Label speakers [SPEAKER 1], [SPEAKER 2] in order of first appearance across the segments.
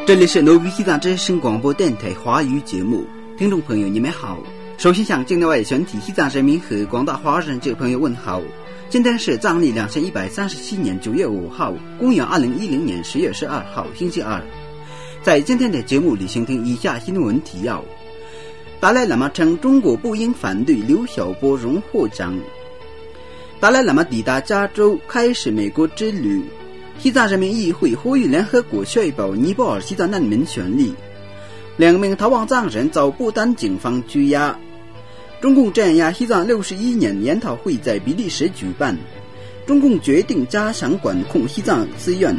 [SPEAKER 1] 这里是挪威西藏之声广播电台华语节目，听众朋友你们好。首先向境内外全体西藏人民和广大华人这朋友问好。今天是藏历2137年9月5号，公元2010年10月12号，星期二。在今天的节目里，请听以下新闻提要：达赖喇嘛称中国不应反对刘晓波荣获奖；达赖喇嘛抵达加州，开始美国之旅；西藏人民议会呼吁联合国确保尼泊尔西藏难民权利；2名逃亡藏人遭不丹警方拘押；中共镇压西藏61年研讨会在比利时举办；中共决定加强管控西藏寺院。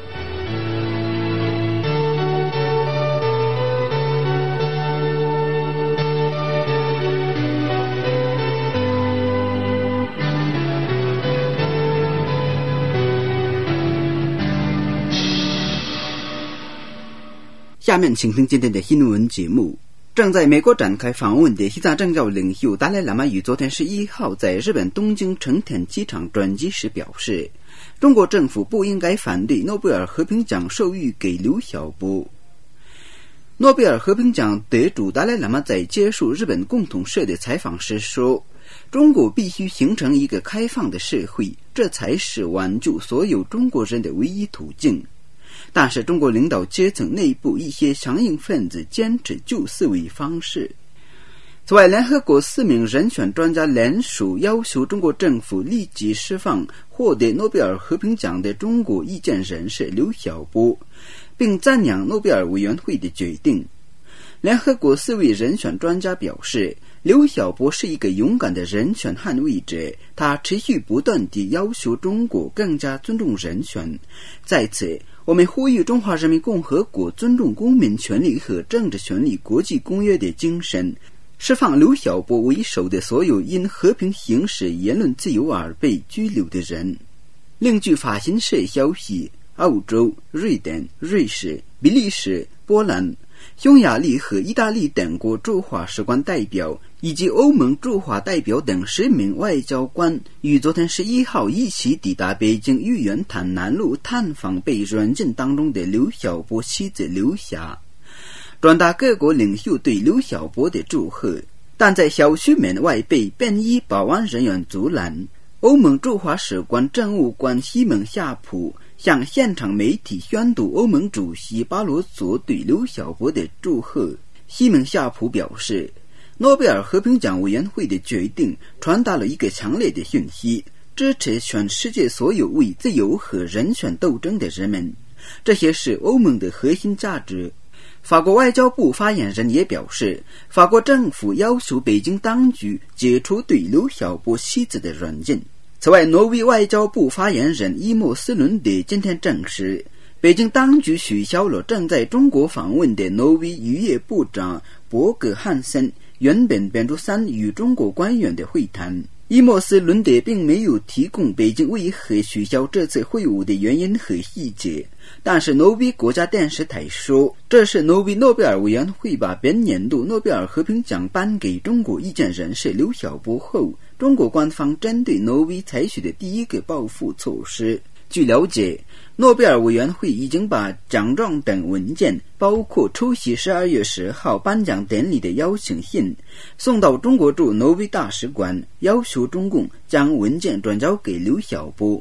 [SPEAKER 1] 下面请听今天的新闻节目。正在美国展开访问的西藏政教领袖达赖喇嘛于昨天11号在日本东京成田机场转机时表示，中国政府不应该反对诺贝尔和平奖授予给刘晓波。诺贝尔和平奖得主达赖喇嘛在接受日本共同社的采访时说，中国必须形成一个开放的社会，这才是挽救所有中国人的唯一途径。但是中国领导阶层内部一些强硬分子坚持旧思维方式。此外，联合国4名人权专家联署要求中国政府立即释放获得诺贝尔和平奖的中国意见人士刘晓波，并赞扬诺贝尔委员会的决定。联合国4位人权专家表示，刘晓波是一个勇敢的人权捍卫者，他持续不断地要求中国更加尊重人权。在此，我们呼吁中华人民共和国尊重公民权利和政治权利国际公约的精神，释放刘晓波为首的所有因和平行使言论自由而被拘留的人。另据法新社消息，澳洲、瑞典、瑞士、比利时、波兰、匈牙利和意大利等国驻华使馆代表以及欧盟驻华代表等10名外交官于昨天11号一起抵达北京玉渊潭南路探访被软禁当中的刘晓波妻子刘霞，转达各国领袖对刘晓波的祝贺，但在小区门外被便衣保安人员阻拦。欧盟驻华使馆政务官西蒙夏普向现场媒体宣读欧盟主席巴罗佐对刘晓波的祝贺。西蒙夏普表示，诺贝尔和平奖委员会的决定传达了一个强烈的讯息，支持全世界所有为自由和人权斗争的人们，这些是欧盟的核心价值。法国外交部发言人也表示，法国政府要求北京当局解除对刘晓波妻子的软禁。此外，挪威外交部发言人伊莫斯伦德今天证实，北京当局取消了正在中国访问的挪威渔业部长博格汉森原本本周3与中国官员的会谈。伊莫斯伦德并没有提供北京为何取消这次会晤的原因和细节，但是挪威国家电视台说，这是挪威诺贝尔委员会把本年度诺贝尔和平奖颁给中国意见人士刘晓波后，中国官方针对挪威采取的第一个报复措施。据了解，诺贝尔委员会已经把奖状等文件，包括出席12月10号颁奖典礼的邀请信，送到中国驻挪威大使馆，要求中共将文件转交给刘晓波。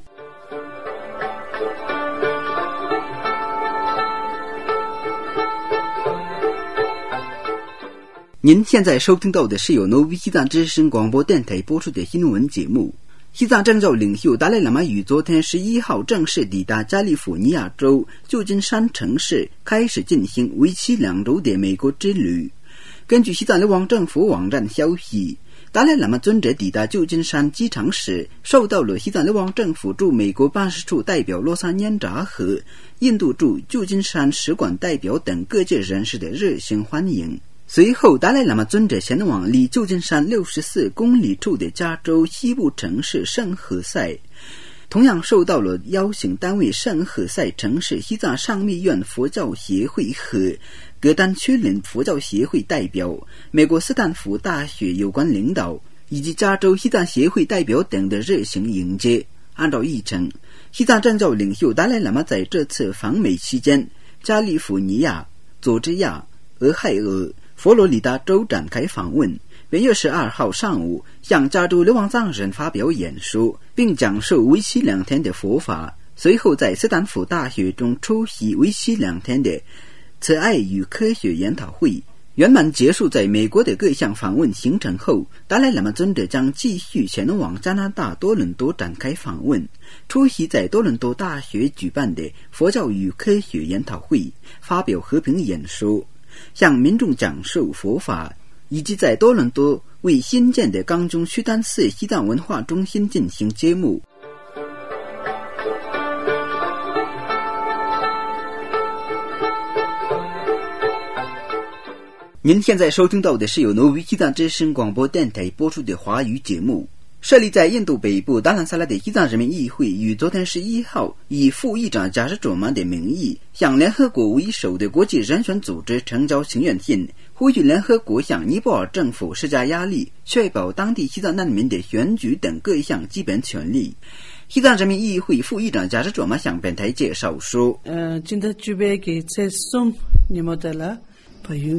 [SPEAKER 1] 您现在收听到的是由挪威西藏之声广播电台播出的新闻节目。西藏政教领袖达赖喇嘛于昨天11号正式抵达加利福尼亚州旧金山城市，开始进行为期2周的美国之旅。根据西藏流亡政府网站消息，达赖喇嘛尊者抵达旧金山机场时，受到了西藏流亡政府驻美国办事处代表洛萨拈扎和印度驻旧金山使馆代表等各界人士的热情欢迎。随后，达赖喇嘛尊者前往离旧金山64公里处的加州西部城市圣何塞，同样受到了邀请单位圣何塞城市西藏上密院佛教协会和格丹区林佛教协会代表、美国斯坦福大学有关领导以及加州西藏协会代表等的热情迎接。按照议程，西藏政教领袖达赖喇嘛在这次访美期间加利福尼亚、佐治亚、俄亥俄、佛罗里达州展开访问。本月12号上午向加州流亡藏人发表演说，并讲授为期2天的佛法。随后在斯坦福大学中出席为期2天的慈爱与科学研讨会。圆满结束在美国的各项访问行程后，达赖喇嘛尊者将继续前往加拿大多伦多展开访问，出席在多伦多大学举办的佛教与科学研讨会，发表和平演说，向民众讲授佛法，以及在多伦多为新建的冈中须丹寺西藏文化中心进行揭幕。您现在收听到的是由挪威西藏之声广播电台播出的华语节目。设立在印度北部达兰萨拉的西藏人民议会于昨天11号以副议长贾什卓玛的名义，向联合国为首的国际人权组织呈交请愿信，呼吁联合国向尼泊尔政府施加压力，确保当地西藏难民的选举等各项基本权利。西藏人民议会副议长贾什卓玛向本台介绍说：
[SPEAKER 2] 今天准备给在送你们的了，朋友。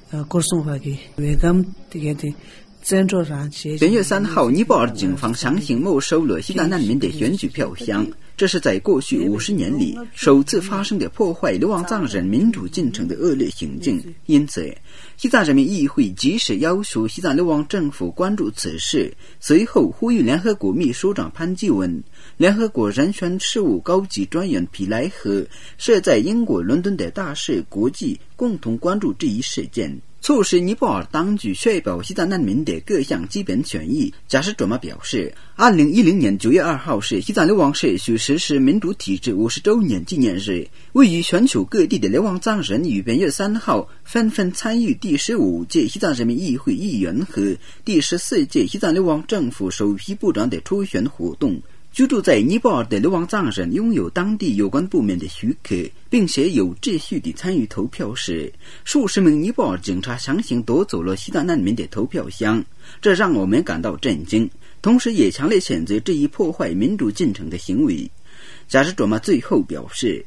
[SPEAKER 1] 本月3号，尼泊尔警方强行没收了西藏难民的选举票箱，这是在过去50年里首次发生的破坏流亡藏人民主进程的恶劣行径。因此，西藏人民议会及时要求西藏流亡政府关注此事，随后呼吁联合国秘书长潘基文、联合国人权事务高级专员皮莱和设在英国伦敦的大使国际共同关注这一事件，促使尼泊尔当局确保西藏难民的各项基本权益。贾什卓玛表示，2010年9月2号是西藏流亡社区实施民主体制50周年纪念日，位于全球各地的流亡藏人于本月3号纷纷参与第15届西藏人民议会议员和第14届西藏流亡政府首批部长的初选活动。居住在尼泊尔的流亡藏人拥有当地有关部门的许可，并且有秩序地参与投票时，数十名尼泊尔警察强行夺走了西藏难民的投票箱，这让我们感到震惊，同时也强烈谴责这一破坏民主进程的行为。贾什卓玛最后表示，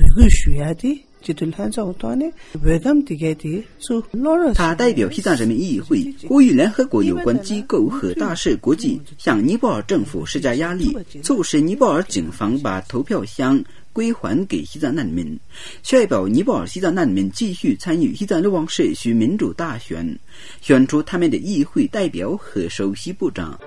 [SPEAKER 1] 他代表西藏人民议会呼吁联合国有关机构和大使国际向尼泊尔政府施加压力，促使尼泊尔警方把投票箱归还给西藏难民，确保尼泊尔西藏难民继续参与西藏流亡社区民主大选，选出他们的议会代表和首席部长。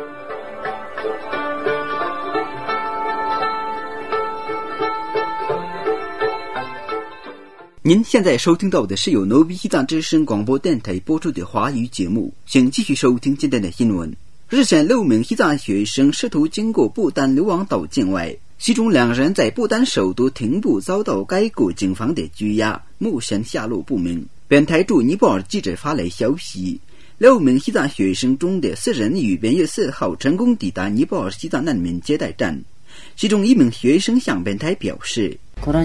[SPEAKER 1] 您现在收听到的是由挪威西藏之声广播电台播出的华语节目，请继续收听今天的新闻。日前6名西藏学生试图经过不丹流亡到境外，其中2人在不丹首都廷布遭到该国警方的拘押，目前下落不明。本台驻尼泊尔记者发来消息，6名西藏学生中的4人于本月4号成功抵达尼泊尔西藏难民接待站，其中1名学生向本台表示，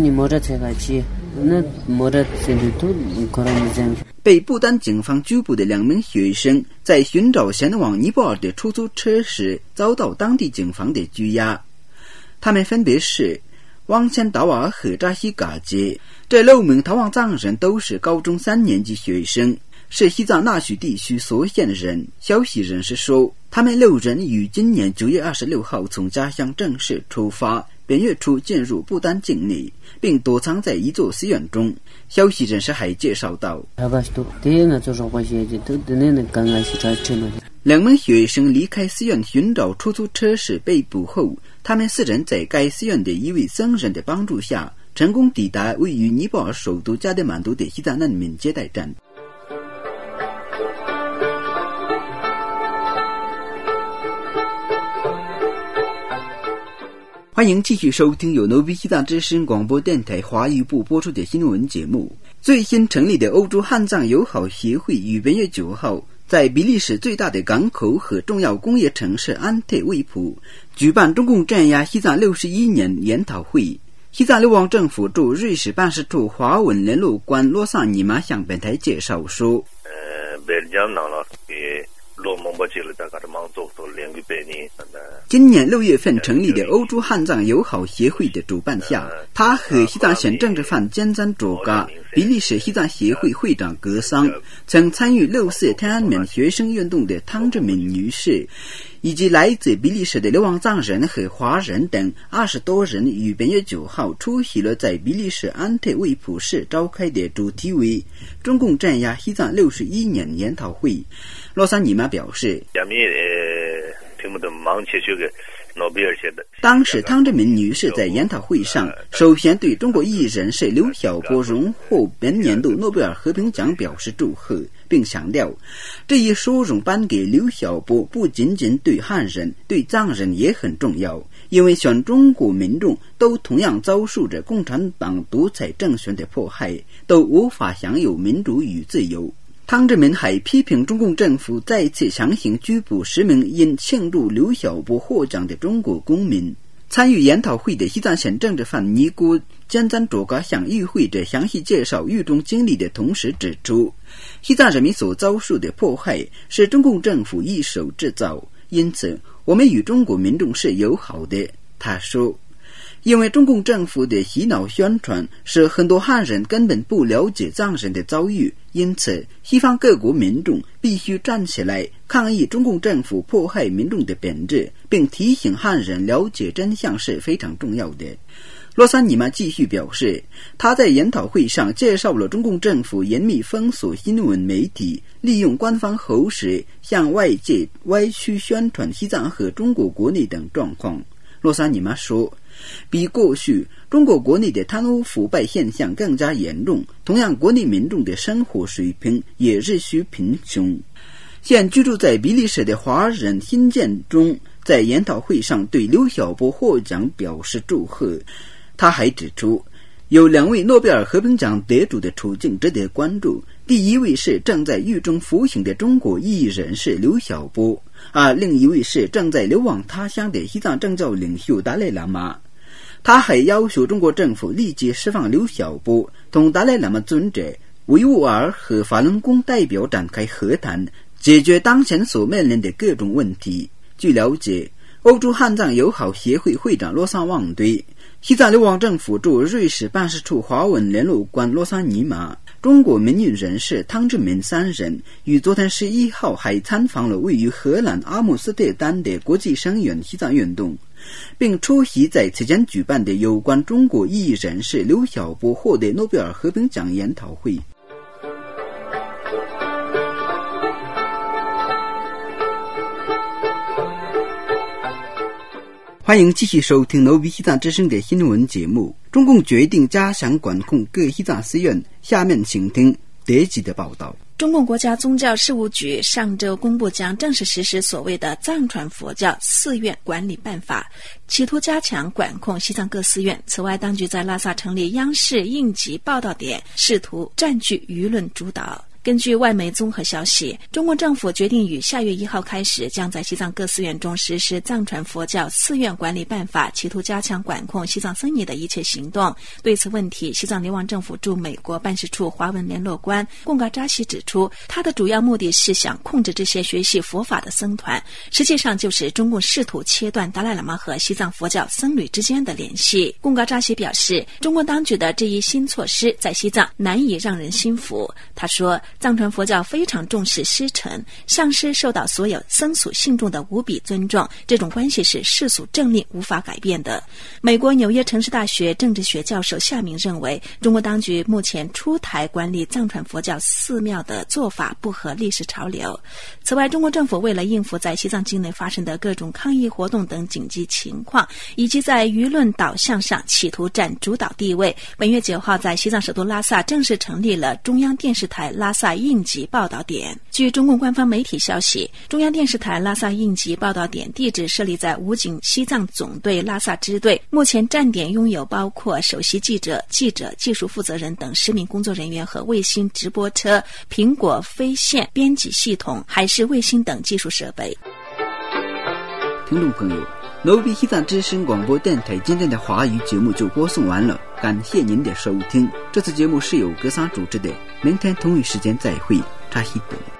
[SPEAKER 1] 被不丹警方拘捕的2名学生在寻找前往尼泊尔的出租车时遭到当地警方的拘押，他们分别是汪千达瓦尔和扎西嘎杰。这6名逃亡藏人都是高中3年级学生，是西藏纳曲地区所县人。消息人士说，他们6人于今年9月26号从家乡正式出发，本月初进入不丹境内，并躲藏在一座寺院中。消息人士还介绍到，2名学生离开寺院寻找出租车时被捕后，他们4人在该寺院的一位僧人的帮助下，成功抵达位于尼泊尔首都加德满都的西藏难民接待站。欢迎继续收听由挪威西藏之声广播电台华语部播出的新闻节目。最新成立的欧洲汉藏友好协会于本月9号在比利时最大的港口和重要工业城市安特卫普举办中共镇压西藏61年研讨会。西藏流亡政府驻瑞士办事处华文联络官罗萨尼玛向本台介绍说， 今年6月份成立的欧洲汉藏友好协会的主办下，他和西藏省政治犯坚赞卓嘎、比利时西藏协会会长格桑，曾参与6四天安门学生运动的汤志敏女士，以及来自比利时的流亡藏人和华人等20多人于本月9号出席了在比利时安特卫普市召开的主题为中共镇压西藏61年研讨会。洛桑尼玛表示，当时汤志敏女士在研讨会上首先对中国异议人士刘晓波荣获本年度诺贝尔和平奖表示祝贺，并强调这一殊荣颁给刘晓波不仅仅对汉人对藏人也很重要，因为全中国民众都同样遭受着共产党独裁政权的迫害，都无法享有民主与自由。汤志敏还批评中共政府再次强行拘捕10名因庆祝刘晓波获奖的中国公民。参与研讨会的西藏省政治犯尼姑坚赞卓嘎向与会者详细介绍狱中经历的同时指出，西藏人民所遭受的迫害是中共政府一手制造，因此我们与中国民众是友好的。他说，因为中共政府的洗脑宣传使很多汉人根本不了解藏人的遭遇，因此西方各国民众必须站起来抗议中共政府迫害民众的本质，并提醒汉人了解真相是非常重要的。洛桑尼玛继续表示，他在研讨会上介绍了中共政府严密封锁新闻媒体，利用官方喉舌向外界歪曲宣传西藏和中国国内等状况。洛桑尼玛说，比过去中国国内的贪污腐败现象更加严重，同样国内民众的生活水平也日趋贫穷。现居住在比利时的华人新建中在研讨会上对刘晓波获奖表示祝贺。他还指出，有2位诺贝尔和平奖得主的处境值得关注，第一位是正在狱中服刑的中国异议人士刘晓波，而另一位是正在流亡他乡的西藏政教领袖达赖喇嘛。他还要求中国政府立即释放刘晓波，同达赖喇嘛尊者维吾尔和法轮功代表展开和谈，解决当前所面临的各种问题。据了解，欧洲汉藏友好协会会长洛桑旺对西藏流亡政府驻瑞士办事处华文联络官洛桑尼玛、中国民运人士汤志敏3人于昨天11号还参访了位于荷兰阿姆斯特丹的国际声援西藏运动，并出席在此前举办的有关中国异议人士刘晓波获得诺贝尔和平奖研讨会。欢迎继续收听 Novi 西藏之声的新闻节目。中共决定加强管控各西藏寺院，下面请听德吉的报道。
[SPEAKER 3] 中共国家宗教事务局上周公布将正式实施所谓的藏传佛教寺院管理办法，企图加强管控西藏各寺院。此外，当局在拉萨成立央视应急报道点，试图占据舆论主导。根据外媒综合消息，中共政府决定于下月1号开始，将在西藏各寺院中实施藏传佛教寺院管理办法，企图加强管控西藏僧尼的一切行动。对此问题，西藏流亡政府驻美国办事处华文联络官贡嘎扎西指出，他的主要目的是想控制这些学习佛法的僧团，实际上就是中共试图切断达赖喇嘛和西藏佛教僧侣之间的联系。贡嘎扎西表示，中共当局的这一新措施在西藏难以让人心服。他说，藏传佛教非常重视师承，上师受到所有僧俗信众的无比尊重，这种关系是世俗政令无法改变的。美国纽约城市大学政治学教授夏明认为，中国当局目前出台管理藏传佛教寺庙的做法不合历史潮流。此外，中国政府为了应付在西藏境内发生的各种抗议活动等紧急情况，以及在舆论导向上企图占主导地位，本月9号在西藏首都拉萨正式成立了中央电视台拉萨应急报道点。据中共官方媒体消息，中央电视台拉萨应急报道点地址设立在武警西藏总队拉萨支队，目前站点拥有包括首席记者、技术负责人等10名工作人员和卫星直播车、苹果飞线编辑系统、海事卫星等技术设备。
[SPEAKER 1] 听众朋友，Novi 西藏之声广播电台今天的华语节目就播送完了，感谢您的收听。这次节目是由格桑主持的，明天同一时间再会，扎西德。